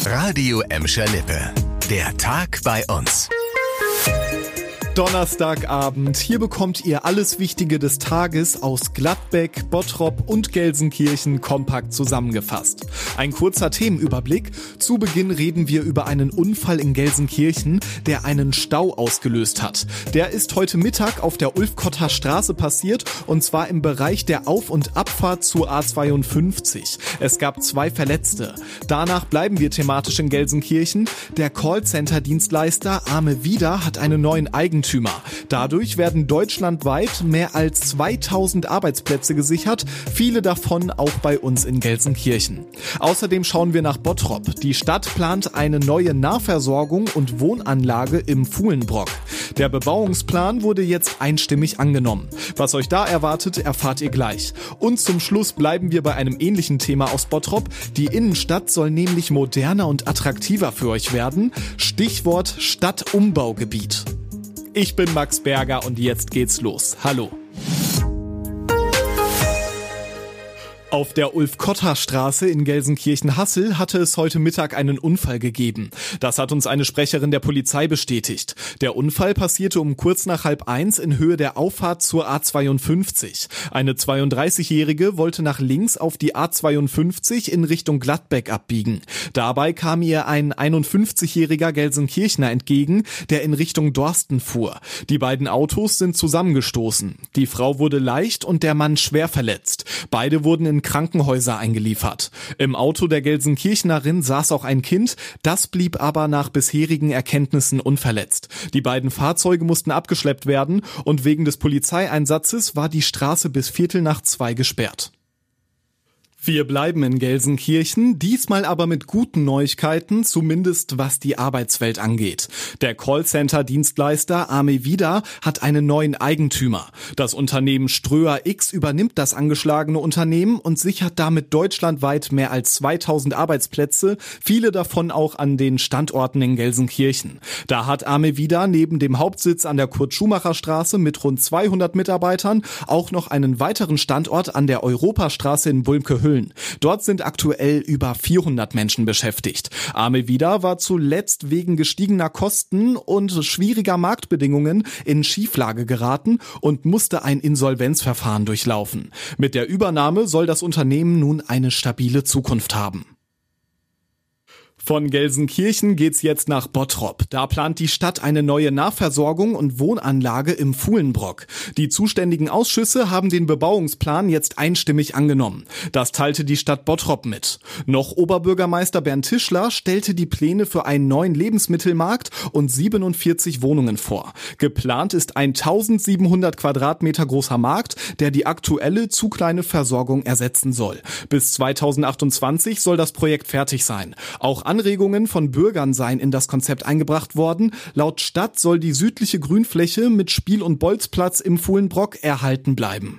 Radio Emscher Lippe. Der Tag bei uns. Donnerstagabend. Hier bekommt ihr alles Wichtige des Tages aus Gladbeck, Bottrop und Gelsenkirchen kompakt zusammengefasst. Ein kurzer Themenüberblick. Zu Beginn reden wir über einen Unfall in Gelsenkirchen, der einen Stau ausgelöst hat. Der ist heute Mittag auf der Ulfkotter Straße passiert, und zwar im Bereich der Auf- und Abfahrt zur A52. Es gab 2 Verletzte. Danach bleiben wir thematisch in Gelsenkirchen. Der Callcenter-Dienstleister Amevida hat einen neuen Eigentümer. Dadurch werden deutschlandweit mehr als 2000 Arbeitsplätze gesichert, viele davon auch bei uns in Gelsenkirchen. Außerdem schauen wir nach Bottrop. Die Stadt plant eine neue Nahversorgung und Wohnanlage im Fuhlenbrock. Der Bebauungsplan wurde jetzt einstimmig angenommen. Was euch da erwartet, erfahrt ihr gleich. Und zum Schluss bleiben wir bei einem ähnlichen Thema aus Bottrop. Die Innenstadt soll nämlich moderner und attraktiver für euch werden. Stichwort Stadtumbaugebiet. Ich bin Max Berger und jetzt geht's los. Hallo. Auf der Ulfkotter Straße in Gelsenkirchen-Hassel hatte es heute Mittag einen Unfall gegeben. Das hat uns eine Sprecherin der Polizei bestätigt. Der Unfall passierte um kurz nach 12:30 in Höhe der Auffahrt zur A52. Eine 32-Jährige wollte nach links auf die A52 in Richtung Gladbeck abbiegen. Dabei kam ihr ein 51-jähriger Gelsenkirchner entgegen, der in Richtung Dorsten fuhr. Die beiden Autos sind zusammengestoßen. Die Frau wurde leicht und der Mann schwer verletzt. Beide wurden in Krankenhäuser eingeliefert. Im Auto der Gelsenkirchnerin saß auch ein Kind, das blieb aber nach bisherigen Erkenntnissen unverletzt. Die beiden Fahrzeuge mussten abgeschleppt werden und wegen des Polizeieinsatzes war die Straße bis 1:45 gesperrt. Wir bleiben in Gelsenkirchen, diesmal aber mit guten Neuigkeiten, zumindest was die Arbeitswelt angeht. Der Callcenter-Dienstleister Amevida hat einen neuen Eigentümer. Das Unternehmen Ströer X übernimmt das angeschlagene Unternehmen und sichert damit deutschlandweit mehr als 2000 Arbeitsplätze, viele davon auch an den Standorten in Gelsenkirchen. Da hat Amevida neben dem Hauptsitz an der Kurt-Schumacher-Straße mit rund 200 Mitarbeitern auch noch einen weiteren Standort an der Europastraße in Bulmke-Hüllen. Dort sind aktuell über 400 Menschen beschäftigt. Amevida war zuletzt wegen gestiegener Kosten und schwieriger Marktbedingungen in Schieflage geraten und musste ein Insolvenzverfahren durchlaufen. Mit der Übernahme soll das Unternehmen nun eine stabile Zukunft haben. Von Gelsenkirchen geht's jetzt nach Bottrop. Da plant die Stadt eine neue Nahversorgung und Wohnanlage im Fuhlenbrock. Die zuständigen Ausschüsse haben den Bebauungsplan jetzt einstimmig angenommen. Das teilte die Stadt Bottrop mit. Noch Oberbürgermeister Bernd Tischler stellte die Pläne für einen neuen Lebensmittelmarkt und 47 Wohnungen vor. Geplant ist ein 1700 Quadratmeter großer Markt, der die aktuelle zu kleine Versorgung ersetzen soll. Bis 2028 soll das Projekt fertig sein. Auch Anregungen von Bürgern seien in das Konzept eingebracht worden. Laut Stadt soll die südliche Grünfläche mit Spiel- und Bolzplatz im Fuhlenbrock erhalten bleiben.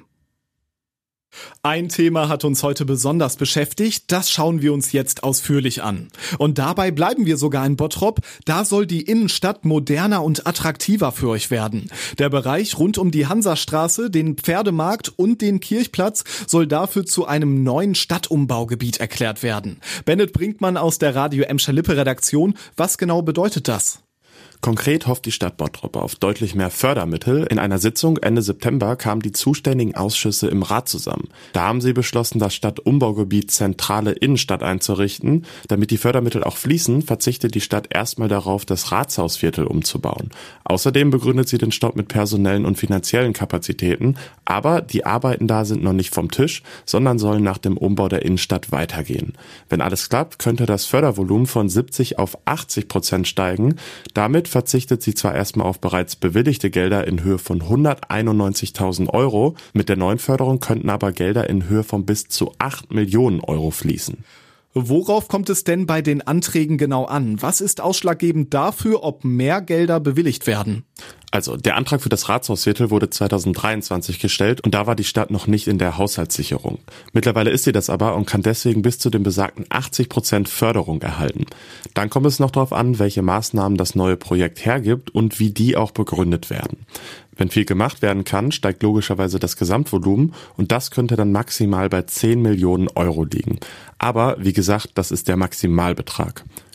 Ein Thema hat uns heute besonders beschäftigt, das schauen wir uns jetzt ausführlich an. Und dabei bleiben wir sogar in Bottrop, da soll die Innenstadt moderner und attraktiver für euch werden. Der Bereich rund um die Hansastraße, den Pferdemarkt und den Kirchplatz soll dafür zu einem neuen Stadtumbaugebiet erklärt werden. Bennett Brinkmann aus der Radio Emscher Lippe Redaktion, was genau bedeutet das? Konkret hofft die Stadt Bottrop auf deutlich mehr Fördermittel. In einer Sitzung Ende September kamen die zuständigen Ausschüsse im Rat zusammen. Da haben sie beschlossen, das Stadtumbaugebiet Zentrale Innenstadt einzurichten. Damit die Fördermittel auch fließen, verzichtet die Stadt erstmal darauf, das Rathausviertel umzubauen. Außerdem begründet sie den Stopp mit personellen und finanziellen Kapazitäten. Aber die Arbeiten da sind noch nicht vom Tisch, sondern sollen nach dem Umbau der Innenstadt weitergehen. Wenn alles klappt, könnte das Fördervolumen von 70 auf 80% steigen. Damit verzichtet sie zwar erstmal auf bereits bewilligte Gelder in Höhe von 191.000 Euro, mit der neuen Förderung könnten aber Gelder in Höhe von bis zu 8 Millionen Euro fließen. Worauf kommt es denn bei den Anträgen genau an? Was ist ausschlaggebend dafür, ob mehr Gelder bewilligt werden? Also, der Antrag für das Rathausviertel wurde 2023 gestellt und da war die Stadt noch nicht in der Haushaltssicherung. Mittlerweile ist sie das aber und kann deswegen bis zu den besagten 80% Förderung erhalten. Dann kommt es noch darauf an, welche Maßnahmen das neue Projekt hergibt und wie die auch begründet werden. Wenn viel gemacht werden kann, steigt logischerweise das Gesamtvolumen und das könnte dann maximal bei 10 Millionen Euro liegen. Aber wie gesagt, das ist der Maximalbetrag.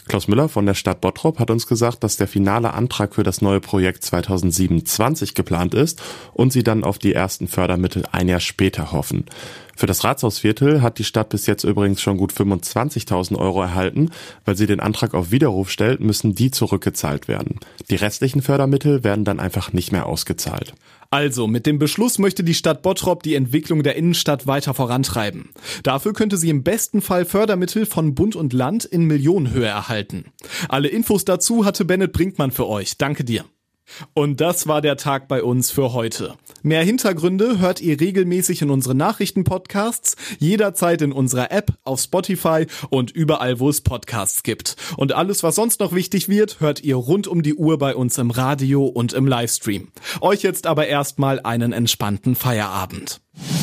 Klaus Müller von der Stadt Bottrop hat uns gesagt, dass der finale Antrag für das neue Projekt 2027 geplant ist und sie dann auf die ersten Fördermittel ein Jahr später hoffen. Für das Rathausviertel hat die Stadt bis jetzt übrigens schon gut 25.000 Euro erhalten. Weil sie den Antrag auf Widerruf stellt, müssen die zurückgezahlt werden. Die restlichen Fördermittel werden dann einfach nicht mehr ausgezahlt. Also, mit dem Beschluss möchte die Stadt Bottrop die Entwicklung der Innenstadt weiter vorantreiben. Dafür könnte sie im besten Fall Fördermittel von Bund und Land in Millionenhöhe erhalten. Alle Infos dazu hatte Bennett Brinkmann für euch. Danke dir. Und das war der Tag bei uns für heute. Mehr Hintergründe hört ihr regelmäßig in unseren Nachrichtenpodcasts, jederzeit in unserer App, auf Spotify und überall, wo es Podcasts gibt. Und alles, was sonst noch wichtig wird, hört ihr rund um die Uhr bei uns im Radio und im Livestream. Euch jetzt aber erstmal einen entspannten Feierabend.